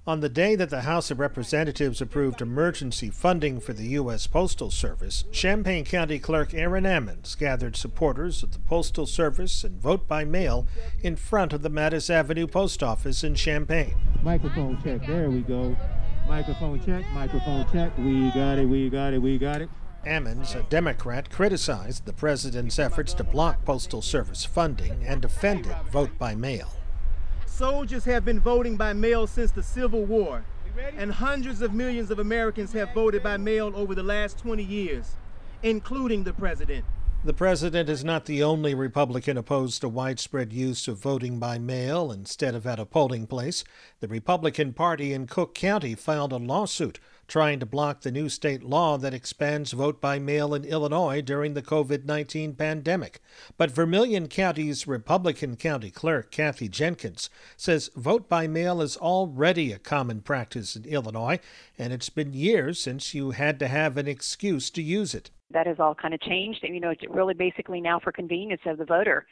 On the day that the House of Representatives approved emergency funding for the U.S. Postal Service, Champaign County Clerk Aaron Ammons gathered supporters of the Postal Service and vote by mail in front of the Mattis Avenue Post Office in Champaign. Microphone check. There we go. Microphone check. Microphone check. We got it. We got it. We got it. Ammons, a Democrat, criticized the president's efforts to block Postal Service funding and defended vote by mail. Soldiers have been voting by mail since the Civil War, and hundreds of millions of Americans have voted by mail over the last 20 years, including the president. The president is not the only Republican opposed to widespread use of voting by mail instead of at a polling place. The Republican Party in Cook County filed a lawsuit trying to block the new state law that expands vote by mail in Illinois during the COVID-19 pandemic. But Vermilion County's Republican County Clerk, Kathy Jenkins, says vote by mail is already a common practice in Illinois, and it's been years since you had to have an excuse to use it. That has all kind of changed. It's really basically now for convenience of the voter.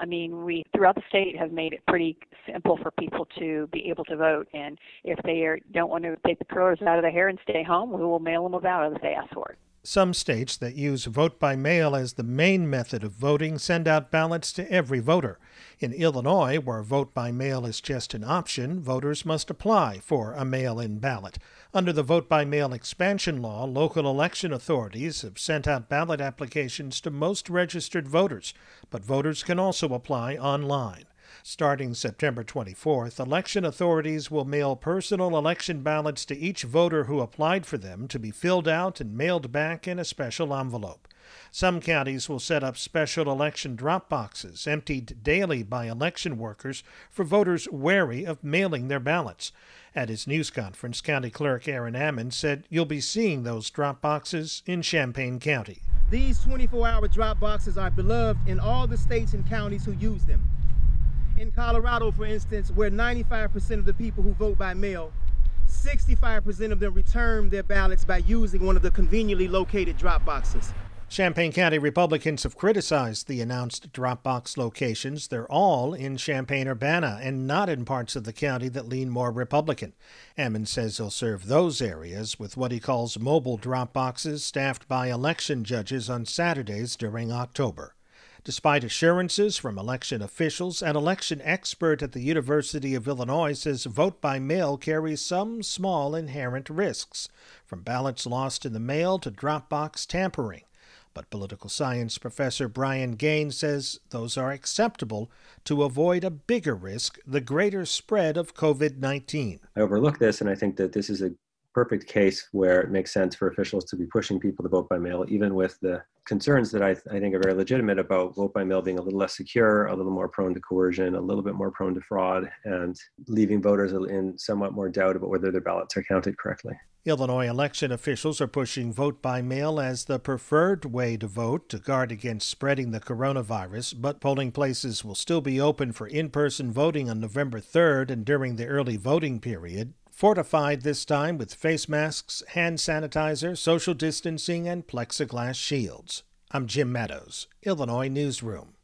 We throughout the state have made it pretty simple for people to be able to vote. And if they don't want to take the curlers out of their hair and stay home, we will mail them a ballot if they ask for it. Some states that use vote by mail as the main method of voting send out ballots to every voter. In Illinois, where vote by mail is just an option, voters must apply for a mail-in ballot. Under the vote by mail expansion law, local election authorities have sent out ballot applications to most registered voters, but voters can also apply online. Starting September 24th, election authorities will mail personal election ballots to each voter who applied for them to be filled out and mailed back in a special envelope. Some counties will set up special election drop boxes emptied daily by election workers for voters wary of mailing their ballots. At his news conference, County Clerk Aaron Ammons said you'll be seeing those drop boxes in Champaign County. These 24-hour drop boxes are beloved in all the states and counties who use them. In Colorado, for instance, where 95% of the people who vote by mail, 65% of them return their ballots by using one of the conveniently located drop boxes. Champaign County Republicans have criticized the announced drop box locations. They're all in Champaign-Urbana and not in parts of the county that lean more Republican. Ammons says he'll serve those areas with what he calls mobile drop boxes staffed by election judges on Saturdays during October. Despite assurances from election officials, an election expert at the University of Illinois says vote by mail carries some small inherent risks, from ballots lost in the mail to drop box tampering. But political science professor Brian Gaines says those are acceptable to avoid a bigger risk, the greater spread of COVID-19. I overlook this, and I think that this is a perfect case where it makes sense for officials to be pushing people to vote by mail, even with the concerns that I think are very legitimate about vote by mail being a little less secure, a little more prone to coercion, a little bit more prone to fraud, and leaving voters in somewhat more doubt about whether their ballots are counted correctly. Illinois election officials are pushing vote by mail as the preferred way to vote to guard against spreading the coronavirus, but polling places will still be open for in-person voting on November 3rd and during the early voting period, fortified this time with face masks, hand sanitizer, social distancing, and plexiglass shields. I'm Jim Meadows, Illinois Newsroom.